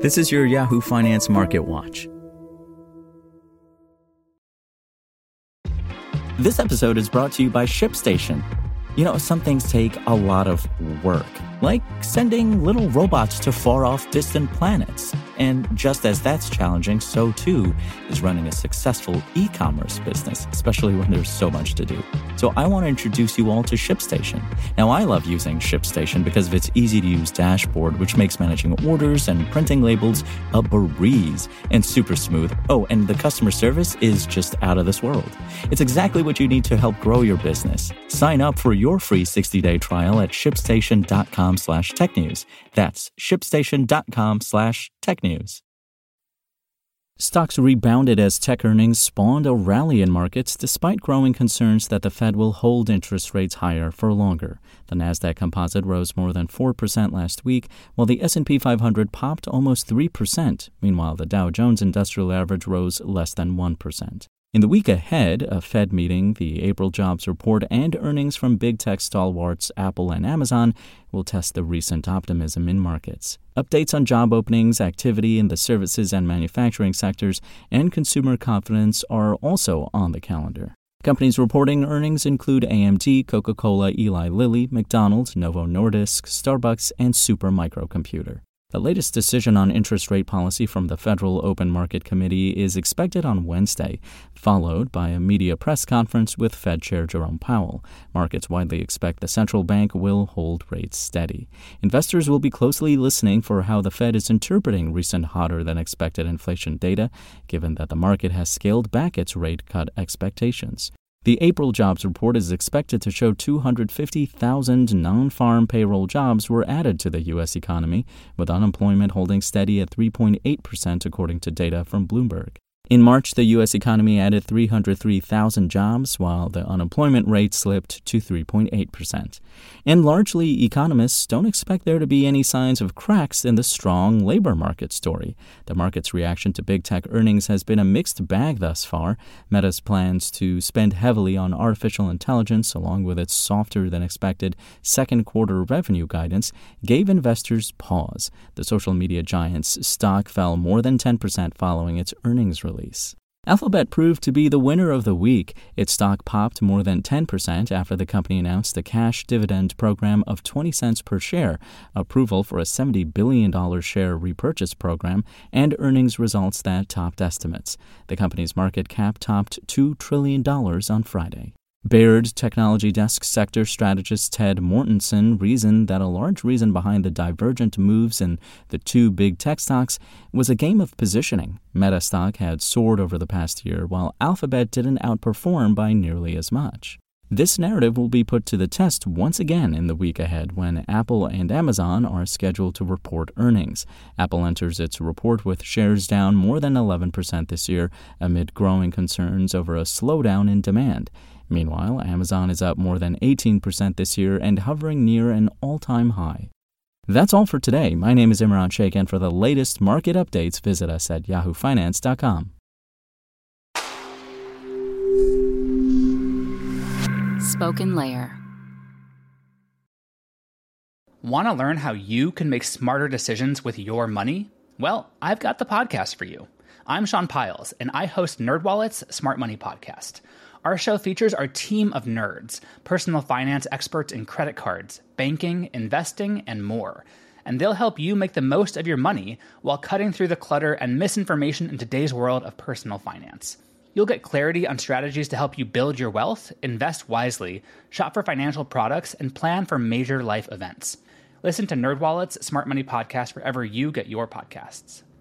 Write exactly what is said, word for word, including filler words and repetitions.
This is your Yahoo Finance Market Watch. This episode is brought to you by ShipStation. You know, some things take a lot of work, like sending little robots to far-off distant planets. And just as that's challenging, so too is running a successful e-commerce business, especially when there's so much to do. So I want to introduce you all to ShipStation. Now, I love using ShipStation because of its easy-to-use dashboard, which makes managing orders and printing labels a breeze and super smooth. Oh, and the customer service is just out of this world. It's exactly what you need to help grow your business. Sign up for your free sixty-day trial at shipstation.com slash technews. That's shipstation.com slash technews. Stocks rebounded as tech earnings spawned a rally in markets despite growing concerns that the Fed will hold interest rates higher for longer. The Nasdaq Composite rose more than four percent last week, while the S and P five hundred popped almost three percent. Meanwhile, the Dow Jones Industrial Average rose less than one percent. In the week ahead, a Fed meeting, the April jobs report, and earnings from big tech stalwarts Apple and Amazon will test the recent optimism in markets. Updates on job openings, activity in the services and manufacturing sectors, and consumer confidence are also on the calendar. Companies reporting earnings include A M D, Coca-Cola, Eli Lilly, McDonald's, Novo Nordisk, Starbucks, and Super Microcomputer. The latest decision on interest rate policy from the Federal Open Market Committee is expected on Wednesday, followed by a media press conference with Fed Chair Jerome Powell. Markets widely expect the central bank will hold rates steady. Investors will be closely listening for how the Fed is interpreting recent hotter-than-expected inflation data, given that the market has scaled back its rate cut expectations. The April jobs report is expected to show two hundred fifty thousand non-farm payroll jobs were added to the U S economy, with unemployment holding steady at three point eight percent according to data from Bloomberg. In March, the U S economy added three hundred three thousand jobs, while the unemployment rate slipped to three point eight percent. And largely, economists don't expect there to be any signs of cracks in the strong labor market story. The market's reaction to big tech earnings has been a mixed bag thus far. Meta's plans to spend heavily on artificial intelligence, along with its softer-than-expected second-quarter revenue guidance, gave investors pause. The social media giant's stock fell more than ten percent following its earnings release. Release. Alphabet proved to be the winner of the week. Its stock popped more than ten percent after the company announced a cash dividend program of twenty cents per share, approval for a seventy billion dollars share repurchase program, and earnings results that topped estimates. The company's market cap topped two trillion dollars on Friday. Baird Technology Desk sector strategist Ted Mortensen reasoned that a large reason behind the divergent moves in the two big tech stocks was a game of positioning. Meta stock had soared over the past year, while Alphabet didn't outperform by nearly as much. This narrative will be put to the test once again in the week ahead when Apple and Amazon are scheduled to report earnings. Apple enters its report with shares down more than eleven percent this year amid growing concerns over a slowdown in demand. Meanwhile, Amazon is up more than eighteen percent this year and hovering near an all-time high. That's all for today. My name is Imran Sheikh, and for the latest market updates, visit us at yahoo finance dot com. Spoken Layer. Want to learn how you can make smarter decisions with your money? Well, I've got the podcast for you. I'm Sean Piles, and I host NerdWallet's Smart Money Podcast. Our show features our team of nerds, personal finance experts in credit cards, banking, investing, and more. And they'll help you make the most of your money while cutting through the clutter and misinformation in today's world of personal finance. You'll get clarity on strategies to help you build your wealth, invest wisely, shop for financial products, and plan for major life events. Listen to NerdWallet's Smart Money Podcast wherever you get your podcasts.